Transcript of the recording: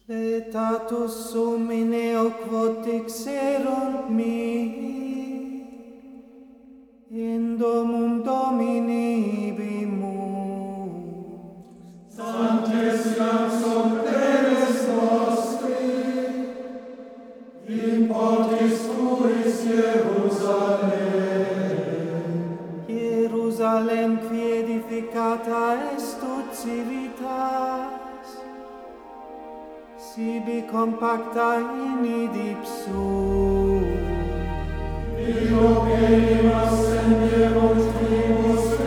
Letatus sum in eo quod dixerunt mihi, in domum Domini ibimus. Sanctes iansum tenes nostri, in portis tuis Jerusalem. Jerusalem qui edificata est ut civitas, sibi compacta in ipsum. Illo genimas senderunt tribus